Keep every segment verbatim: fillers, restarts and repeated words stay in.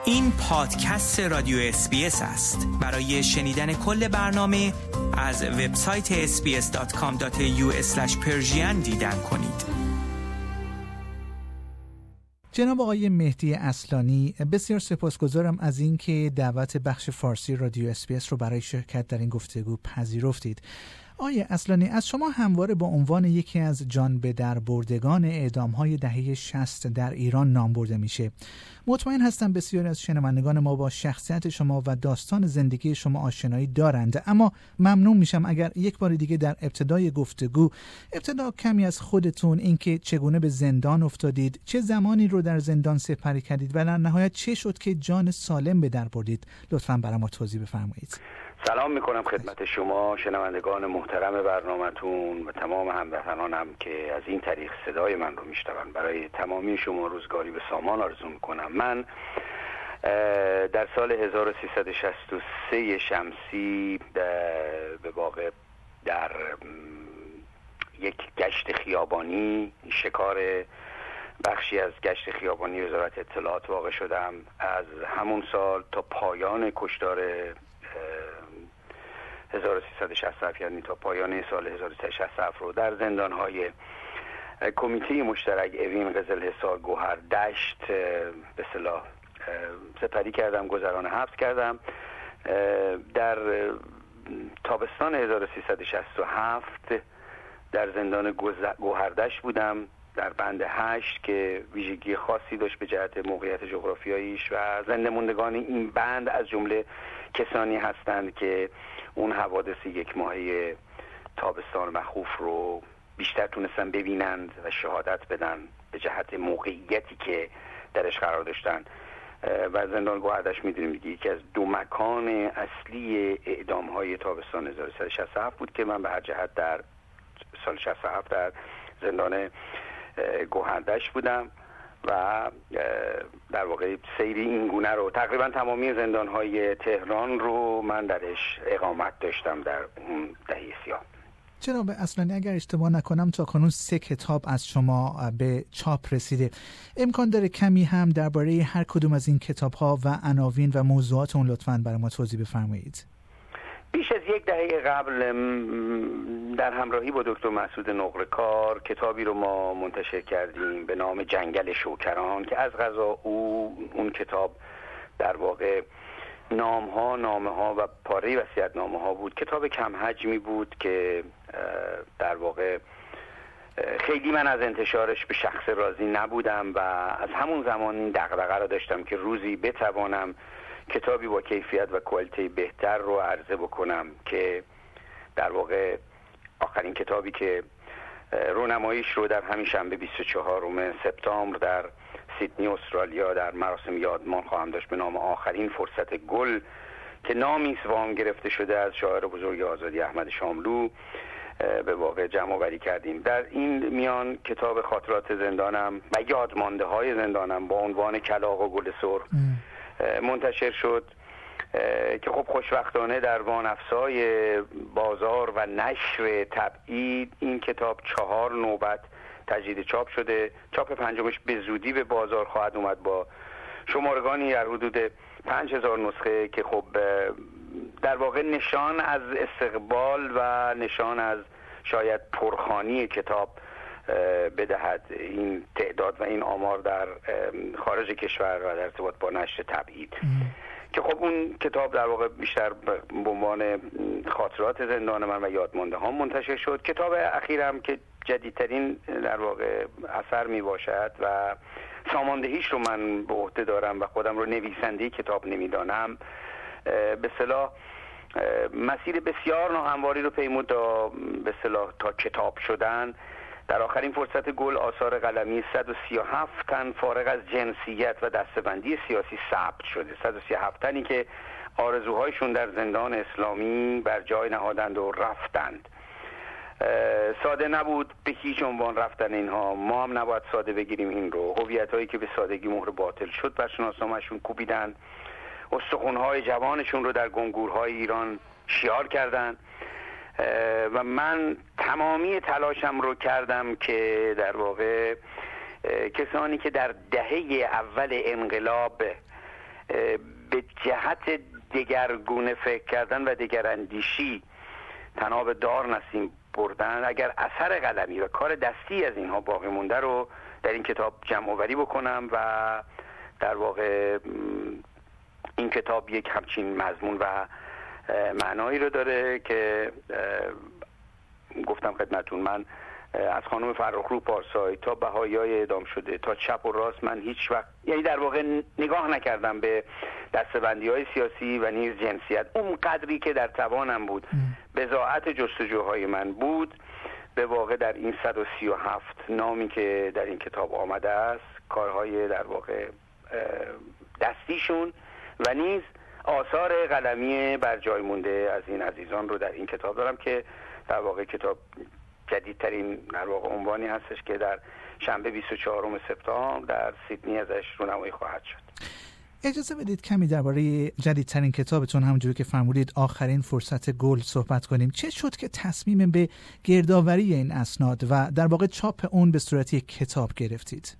این پادکست رادیو اس بی اس است. برای شنیدن کل برنامه از وبسایت اس بی اس دات کام دات ای یو اسلش پرشین دیدن کنید. جناب آقای مهدی اصلانی، بسیار سپاسگزارم از اینکه دعوت بخش فارسی رادیو اس بی اس رو برای شرکت در این گفتگو پذیرفتید. آقای اصلانی، از شما همواره با عنوان یکی از جان به در بردگان اعدام‌های دهه شصت در ایران نام برده میشه. مطمئن هستم بسیاری از شنوندگان ما با شخصیت شما و داستان زندگی شما آشنایی دارند، اما ممنون میشم اگر یک بار دیگه در ابتدای گفتگو ابتدا کمی از خودتون، اینکه چگونه به زندان افتادید، چه زمانی رو در زندان سپری کردید و در نهایت چه شد که جان سالم به در بردید، لطفاً برای ما توضیح بفرمایید. سلام میکنم خدمت شما شنوندگان محترم برنامه‌تون و تمام هموطنانم که از این طریق صدای من رو میشنون. برای تمامی شما روزگاری به سامان آرزو میکنم. من در سال هزار و سیصد و شصت و سه شمسی به واقع در یک گشت خیابانی، شکار بخشی از گشت خیابانی وزارت اطلاعات واقع شدم. از همون سال تا پایان کشتار هزار و سیصد و شصت و هفت، یعنی تا پایان سال هزار و سیصد و شصت و هفت رو در زندان‌های کمیته مشترک اوین، قزلحصار، گوهردشت به اصطلاح سپری کردم، گذران حبس کردم. در تابستان هزار و سیصد و شصت و هفت در زندان گوهردشت بودم، در بند هشت که ویژگی خاصی داشت به جهت موقعیت جغرافیاییش، و زنده موندگان این بند از جمله کسانی هستند که اون حوادث یک ماهه تابستان مخوف رو بیشتر تونستن ببینند و شهادت بدن به جهت موقعیتی که درش قرار داشتن. و زندان گوهردشت میدونیم دیگه یکی از دو مکان اصلی اعدام های تابستان هزار و سیصد و شصت و هفت بود که من به هر جهت در سال شصت و هفت در زندان گوهردشت بودم و در واقع سیری این گونه رو تقریبا تمامی زندان‌های تهران رو من درش اقامت داشتم در اون دهه سیاه. جناب اصلانی، اگر اشتباه نکنم تا کنون سه کتاب از شما به چاپ رسیده. امکان داره کمی هم درباره هر کدوم از این کتاب‌ها و عناوین و موضوعات اون لطفاً برای ما توضیح بفرمایید؟ بیش از یک دهه قبل در همراهی با دکتر مسعود نقره‌کار کتابی رو ما منتشر کردیم به نام جنگل شوکران که از قضا او اون کتاب در واقع نام‌ها، نامه‌ها و پاره وصیت‌نامه‌ها بود. کتاب کم حجمی بود که در واقع خیلی من از انتشارش به شخص راضی نبودم و از همون زمان این دغدغه رو داشتم که روزی بتوانم کتابی با کیفیت و کوالیتی بهتر رو عرضه بکنم که در واقع آخرین کتابی که رونماییش رو در همین شنبه بیست و چهارم سپتامبر در سیدنی استرالیا در مراسم یادمان خواهم داشت به نام آخرین فرصت گل که نامی است وام گرفته شده از شاعر بزرگ آزادی احمد شاملو به واقع جمع آوری کردیم. در این میان کتاب خاطرات زندانم و یادمانده های زندانم با عنوان کلاغ و گل سرخ منتشر شد که خب خوشبختانه در وانفسای بازار و نشر تبعید این کتاب چهار نوبت تجدید چاپ شده. چاپ پنجمش به زودی به بازار خواهد اومد با شمارگانی در حدود پنج هزار نسخه که خب در واقع نشان از استقبال و نشان از شاید پرخوانی کتاب بدهد این تعداد و این آمار در خارج کشور و در ارتباط با نشر تبعید که خب اون کتاب در واقع بیشتر به عنوان خاطرات زندان من و یادمانده ها منتشر شد. کتاب اخیرم که جدیدترین در واقع اثر می باشد و ساماندهیش رو من به عهده دارم و خودم رو نویسنده کتاب نمیدانم، به اصطلاح مسیر بسیار ناهمواری رو پیمود تا به اصطلاح تا کتاب شدن. در آخرین فرصت گل آثار قلمی صد و سی و هفت تن فارغ از جنسیت و دسته‌بندی سیاسی ثبت شده. صد و سی و هفت تنی که آرزوهایشون در زندان اسلامی بر جای نهادند و رفتند. ساده نبود به هیچ عنوان رفتن اینها، ما هم نباید ساده بگیریم این رو. هویتایی که به سادگی مهر باطل شد بر شناسنامه‌شون کوبیدن، استخوان‌های جوانشون رو در گنگورهای ایران شیار کردن و من تمامی تلاشم رو کردم که در واقع کسانی که در دهه اول انقلاب جهت دگرگونه فکر کردن و دگراندیشی تناب دار نسیم بردن، اگر اثر قلمی و کار دستی از اینها باقی مونده رو در این کتاب جمع آوری بکنم و در واقع این کتاب یک همچین مضمون و معنایی رو داره که گفتم خدمتون من از خانم فرخرو پارسایی تا بهایی‌های اعدام شده تا چپ و راست من هیچ وقت یعنی در واقع نگاه نکردم به دسته‌بندی‌های سیاسی و نیز جنسیت. اون قدری که در توانم بود بضاعت جستجوهای من بود به واقع در این صد و سی و هفت نامی که در این کتاب آمده است کارهای در واقع دستیشون و نیز آثار قلمی بر جای مونده از این عزیزان رو در این کتاب دارم که در واقع کتاب جدیدترین در واقع عنوانی هستش که در شنبه بیست و چهارم سپتامبر در سیدنی ازش رونمایی خواهد شد. اجازه بدید کمی درباره جدیدترین کتابتون همونجوری که فرمودید آخرین فرصت گل صحبت کنیم. چه شد که تصمیم به گردآوری این اسناد و در واقع چاپ اون به صورت یک کتاب گرفتید؟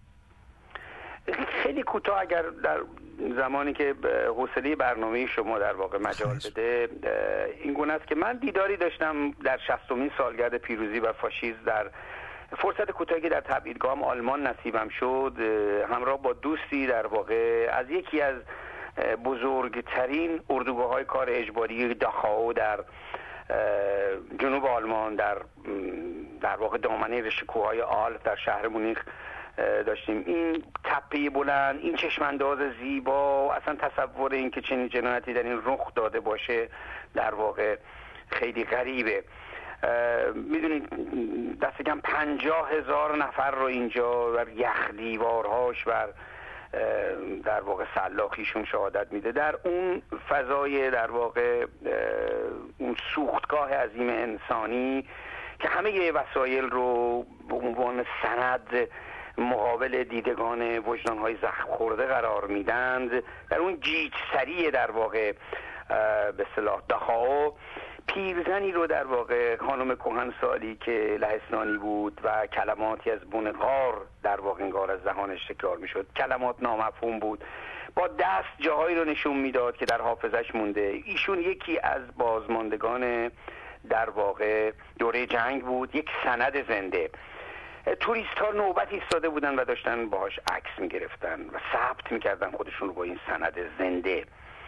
خیلی کوتاه اگر در زمانی که حوصله برنامه شما در واقع مجال بده این گونه است که من دیداری داشتم در شصتمین سالگرد پیروزی بر فاشیسم در فرصت کوتاهی که در تبعیدگاهم آلمان نصیبم شد همراه با دوستی در واقع از یکی از بزرگترین اردوگاه‌های کار اجباری داخاو در جنوب آلمان در در واقع دامنه رشکوهای آلپ در شهر مونیخ داشتیم. این تپه بلند، این چشمانداز زیبا، اصلا تصور این که چنین جنایتی در این رخ داده باشه در واقع خیلی غریبه. میدونید دست کم پنجاه هزار نفر رو اینجا و یخ دیوارهاش و در واقع سلاخیشون شهادت میده در اون فضای در واقع اون سوختگاه عظیم انسانی که همه وسایل رو به عنوان سند مقابل دیدگان وجدان‌های زخم خورده قرار میدند. در اون جیج سری در واقع به اصطلاح داخاو پیرزنی رو در واقع خانم کهنسالی که لهستانی بود و کلماتی از بن غار در واقع انگار از دهانش تکرار میشد، کلمات نامفهوم بود، با دست جاهایی رو نشون میداد که در حافظش مونده. ایشون یکی از بازماندگان در واقع دوره جنگ بود، یک سند زنده. توریست ها نوبت ایستاده بودن و داشتن باهاش عکس میگرفتن و ثبت میکردن خودشون رو با این سند زنده.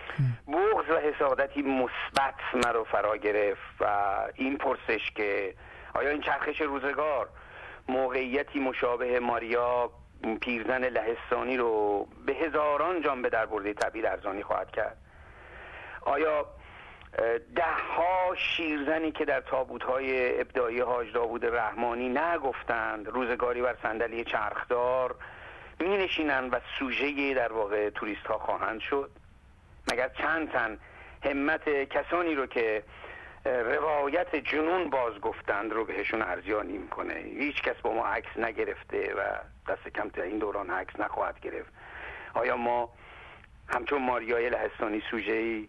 بغض و حسادتی مثبت مرا فرا گرفت و این پرسش که آیا این چرخش روزگار موقعیتی مشابه ماریا پیرزن لهستانی رو به هزاران جان به در برده تبعید ارزانی خواهد کرد؟ آیا ده ها شیرزنی که در تابوت‌های ابداعی حاج داوود رحمانی نگفتند روزگاری بر صندلی چرخدار می نشینند و سوژه در واقع توریست ها خواهند شد؟ مگر چند تن همت کسانی رو که روایت جنون باز گفتند رو بهشون ارزیابی میکنه؟ هیچ کس با ما عکس نگرفته و دست کم تا این دوران عکس نخواهد گرفت. آیا ما همچون ماریای لهستانی سوژه‌ای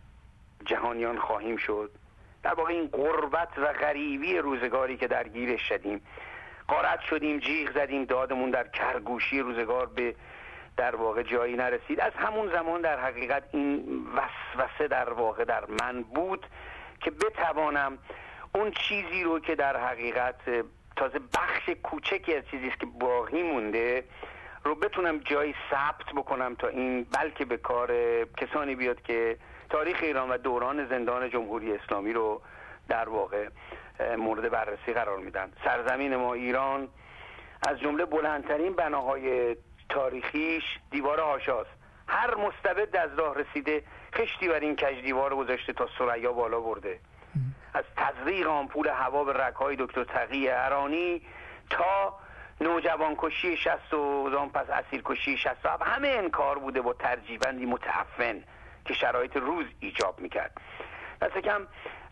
جهانیان خواهیم شد؟ در واقع این غربت و غریبی روزگاری که درگیرش شدیم، غارت شدیم، جیغ زدیم، دادمون در کرگوشی روزگار به در واقع جایی نرسید. از همون زمان در حقیقت این وسوسه در واقع در من بود که بتوانم اون چیزی رو که در حقیقت تازه بخش کوچکی از چیزی است که باقی مونده رو بتونم جایی ثبت بکنم تا این بلکه به کار کسانی بیاد که تاریخ ایران و دوران زندان جمهوری اسلامی رو در واقع مورد بررسی قرار میدن. سرزمین ما ایران از جمله بلندترین بناهای تاریخیش دیوار هاشاست. هر مستبد از راه رسیده خشتی بر این کج دیوار گذاشته تا ثریا بالا برده. از تزریق آمپول هوا به رگ‌های دکتر تقی ارانی تا نوجوان کشی شصت و زمان پس اسیر کشی شصت و همه انکار بوده با ترجیبندی متعفن که شرایط روز ایجاب میکرد. دست کم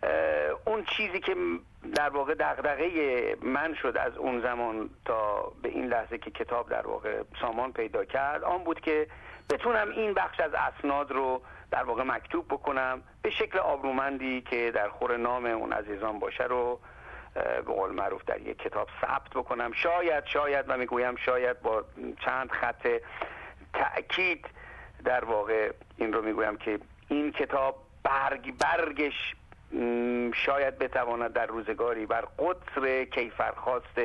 اون چیزی که در واقع دغدغه من شد از اون زمان تا به این لحظه که کتاب در واقع سامان پیدا کرد آن بود که بتونم این بخش از اسناد رو در واقع مکتوب بکنم به شکل آبرومندی که در خور نام اون عزیزان باشه رو به قول معروف در یک کتاب ثبت بکنم. شاید شاید و میگویم شاید با چند خط تأکید در واقع این رو میگویم که این کتاب برگ برگش شاید بتواند در روزگاری بر قطر کیفرخواست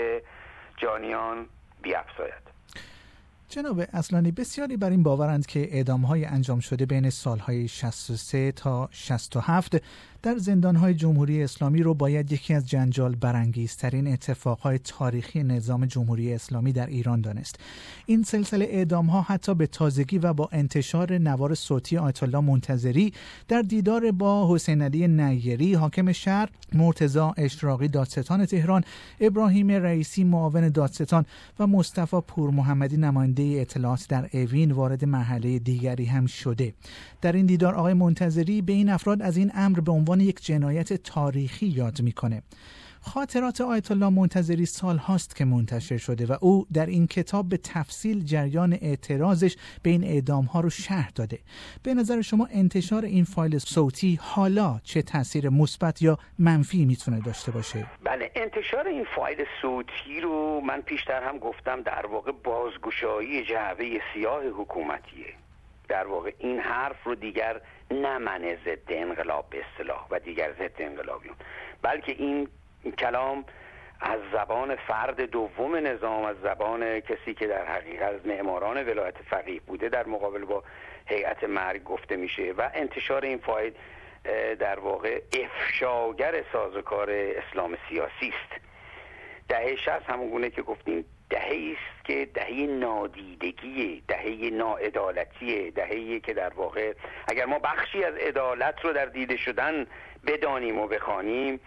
جانیان بیفزاید. جناب اصلانی، بسیاری بر این باورند که اعدام‌های انجام شده بین سالهای شصت و سه تا شصت و هفت در زندان‌های جمهوری اسلامی رو باید یکی از جنجال برانگیزترین اتفاقهای تاریخی نظام جمهوری اسلامی در ایران دانست. این سلسله اعدام‌ها حتی به تازگی و با انتشار نوار صوتی آیت الله منتظری در دیدار با حسین علی نیری حاکم شهر، مرتضی اشراقی دادستان تهران، ابراهیم رئیسی معاون دادستان و مصطفی پورمحمدی نماینده اطلاعات در اوین وارد مرحله دیگری هم شده. در این دیدار آقای منتظری به این افراد از این امر به عنوان یک جنایت تاریخی یاد میکنه. خاطرات آیت الله منتظری سال هاست که منتشر شده و او در این کتاب به تفصیل جریان اعتراضش به این اعدام ها رو شرح داده. به نظر شما انتشار این فایل صوتی حالا چه تاثیر مثبت یا منفی میتونه داشته باشه؟ بله، انتشار این فایل صوتی رو من پیشتر هم گفتم در واقع بازگشایی جعبه سیاه حکومتیه. در واقع این حرف رو دیگر نه من ضد انقلاب به اصطلاح و دیگر ضد انقلابیون، بلکه این کلام از زبان فرد دوم نظام، از زبان کسی که در حقیقت از معماران ولایت فقیه بوده در مقابل با هیئت مرگ گفته میشه و انتشار این فایل در واقع افشاگر سازوکار اسلام سیاسی است. دهه شصت همون گونه که گفتیم دهه‌ای است که دهه نادیدگی، دهه ناعدالتی، دهه‌ای که در واقع اگر ما بخشی از عدالت رو در دیده شدن بدانیم و بخوانیم،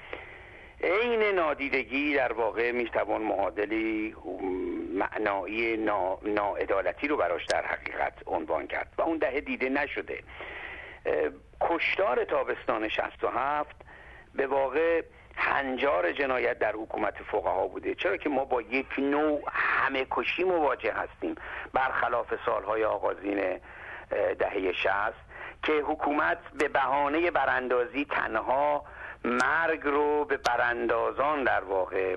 عین نادیدگی در واقع میتوان معادلی معنایی نا... ناعدالتی رو براش در حقیقت عنوان کرد و اون دهه دیده نشده. کشتار تابستان شصت و هفت به واقع هنجار جنایت در حکومت فقها بوده، چرا که ما با یک نوع همه کشی مواجه هستیم برخلاف سالهای آغازین دهه شصت که حکومت به بهانه براندازی تنها مرگ رو به براندازان در واقع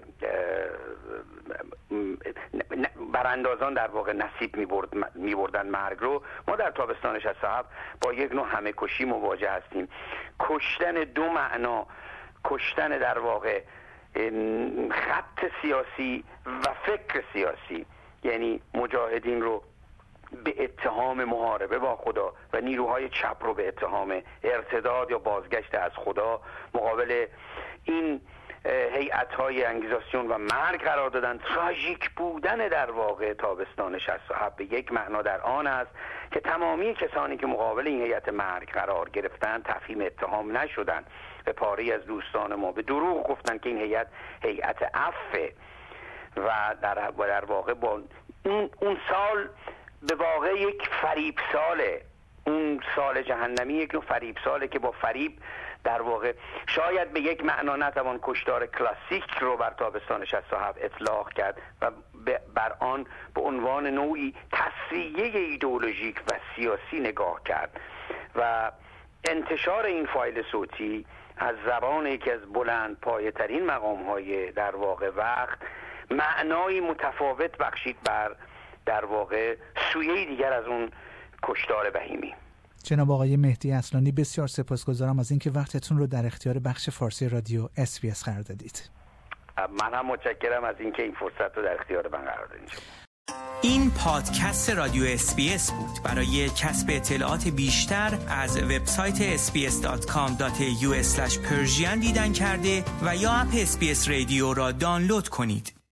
براندازان در واقع نصیب می‌برد می‌بردن مرگ رو. ما در تابستان شصت و هفت با یک نوع همه کشی مواجه هستیم. کشتن دو معنا، کشتن در واقع خط سیاسی و فکر سیاسی، یعنی مجاهدین رو به اتهام محاربه با خدا و نیروهای چپ رو به اتهام ارتداد یا بازگشت از خدا مقابل این هیئت‌های انگیزاسیون و مرگ قرار دادن. تراژیک بودن در واقع تابستان شصت و هفت به یک معنا در آن است که تمامی کسانی که مقابل این هیئت مرگ قرار گرفتن تفهیم اتهام نشدن. به پاری از دوستان ما به دروغ گفتن که این هیئت هیئت عفو و در در واقع با اون, اون سال به واقع یک فریب ساله. اون سال جهنمی یک نوع فریب ساله که با فریب در واقع شاید به یک معنا نتوان کشتار کلاسیک رو بر تابستان شصت و هفت اطلاق کرد و بر آن به عنوان نوعی تصفیه ایدئولوژیک و سیاسی نگاه کرد و انتشار این فایل صوتی از زبان یکی از بلند پایه ترین مقام های در واقع وقت معنای متفاوت بخشید بر در واقع سویه دیگر از اون کشتار بهیمی. جناب آقای مهدی اصلانی، بسیار سپاسگزارم از اینکه وقتتون رو در اختیار بخش فارسی رادیو اس بی اس قرار دادید. من هم متشکرم از اینکه این فرصت رو در اختیار من قرار دادید. این پادکست رادیو اس بی اس بود. برای کسب اطلاعات بیشتر از وبسایت اس بی اس دات کام دات ای یو اسلش پرژین دیدن کرده و یا اپ اس بی اس رادیو را دانلود کنید.